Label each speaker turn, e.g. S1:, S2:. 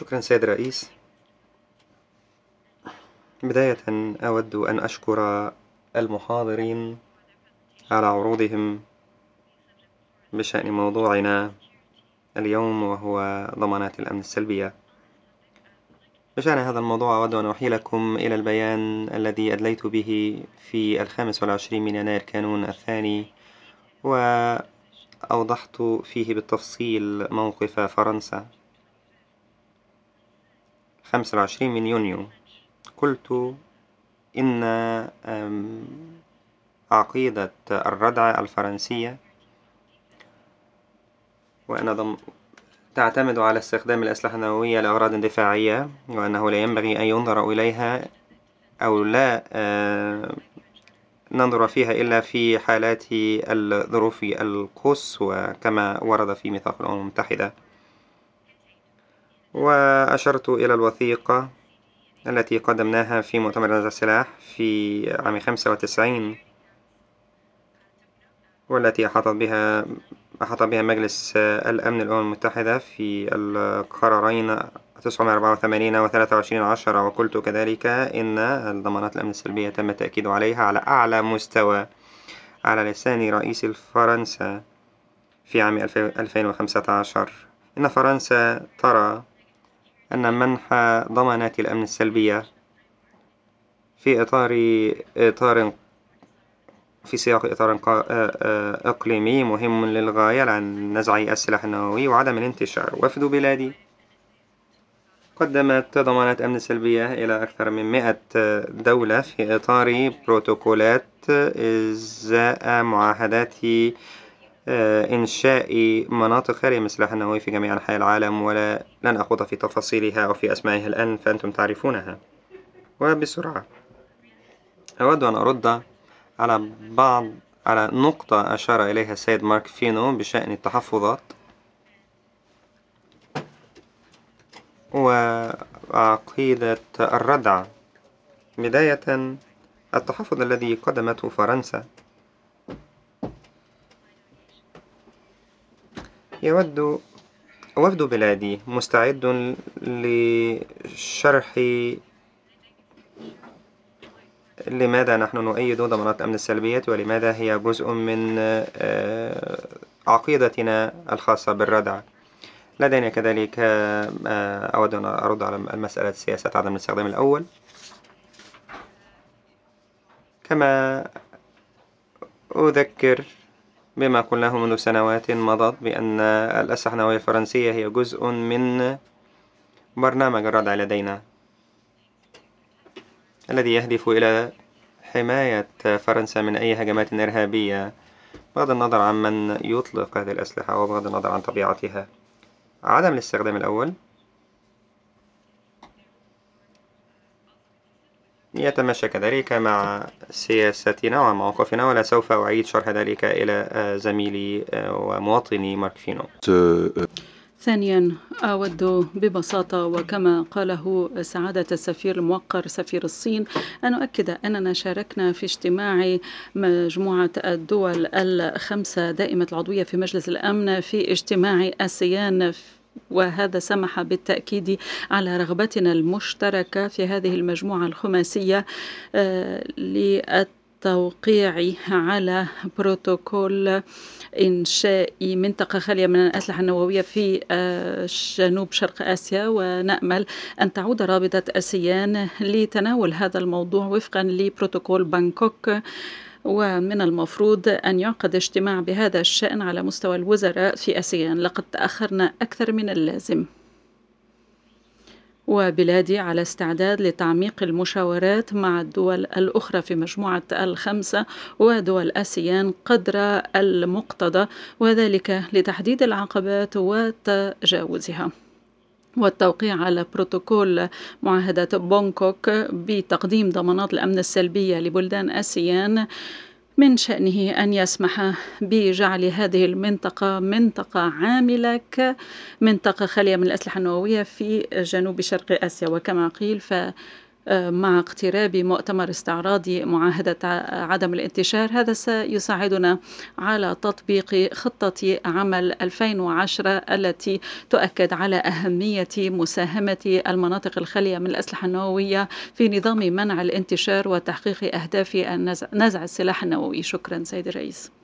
S1: شكرا سيد الرئيس. بداية أود أن أشكر المحاضرين على عروضهم بشأن موضوعنا اليوم، وهو ضمانات الأمن السلبية. بشأن هذا الموضوع أود أن أحيلكم إلى البيان الذي أدليت به في 25 من يناير كانون الثاني، وأوضحت فيه بالتفصيل موقف فرنسا. 25 من يونيو قلت إن عقيدة الردع الفرنسية وأن تعتمد على استخدام الأسلحة النووية لأغراض دفاعية، وأنه لا ينبغي أن ينظر إليها أو لا ننظر فيها إلا في حالات الظروف القصوى كما ورد في ميثاق الأمم المتحدة. وأشرت إلى الوثيقة التي قدمناها في مؤتمر نزع السلاح في عام 95، والتي أحاط بها مجلس الأمن الأمم المتحدة في القرارين 984 و 23/10. وقلت كذلك إن الضمانات الأمن السلبية تم التأكيد عليها على أعلى مستوى على لسان رئيس فرنسا في عام 2015. إن فرنسا ترى أن منح ضمانات الأمن السلبية في سياق إطار إقليمي مهم للغاية عن نزع السلاح النووي وعدم الانتشار. وفد بلادي قدمت ضمانات أمن سلبية إلى أكثر من 100 دولة في إطار بروتوكولات إزاء معاهدات إنشاء مناطق خالية من السلاح النووي في جميع أنحاء العالم، ولن أخوض في تفاصيلها أو في أسمائها الآن، فأنتم تعرفونها. وبسرعة أود أن أرد على نقطة أشار إليها السيد مارك فينو بشأن التحفظات وعقيدة الردع. بداية، التحفظ الذي قدمته فرنسا وفد بلادي مستعد لشرح لماذا نحن نؤيد ضمانات الأمن السلبية ولماذا هي جزء من عقيدتنا الخاصة بالردع. لدينا كذلك أود أن أرد على المسألة سياسة عدم الاستخدام الأول، كما أذكر بما قلناه منذ سنوات مضت بأن الأسلحة النووية الفرنسية هي جزء من برنامج الردع لدينا الذي يهدف إلى حماية فرنسا من أي هجمات إرهابية، بغض النظر عن من يطلق هذه الأسلحة وبغض النظر عن طبيعتها. عدم الاستخدام الأول يتماشى كذلك مع سياستنا وموقفنا، ولا سوف أعيد شرح ذلك إلى زميلي ومواطني مارك فينو.
S2: ثانيا، أود ببساطة وكما قاله سعادة السفير الموقر سفير الصين أن أؤكد أننا شاركنا في اجتماع مجموعة الدول الخمسة دائمة العضوية في مجلس الأمن في اجتماع آسيان، وهذا سمح بالتأكيد على رغبتنا المشتركة في هذه المجموعة الخماسية للتوقيع على بروتوكول إنشاء منطقة خالية من الأسلحة النووية في جنوب شرق آسيا، ونأمل أن تعود رابطة آسيان لتناول هذا الموضوع وفقا لبروتوكول بانكوك. ومن المفروض أن يعقد اجتماع بهذا الشأن على مستوى الوزراء في آسيان. لقد تأخرنا أكثر من اللازم، وبلادي على استعداد لتعميق المشاورات مع الدول الأخرى في مجموعة الخمسة ودول آسيان قدر المقتضى، وذلك لتحديد العقبات وتجاوزها، والتوقيع على بروتوكول معاهدة بونكوك بتقديم ضمانات الأمن السلبية لبلدان آسيان من شأنه أن يسمح بجعل هذه المنطقة منطقة عاملة كمنطقة خالية من الأسلحة النووية في جنوب شرق آسيا. وكما قيل مع اقتراب مؤتمر استعراضي معاهدة عدم الانتشار، هذا سيساعدنا على تطبيق خطة عمل 2010 التي تؤكد على أهمية مساهمة المناطق الخالية من الأسلحة النووية في نظام منع الانتشار وتحقيق أهداف نزع السلاح النووي. شكرا سيد الرئيس.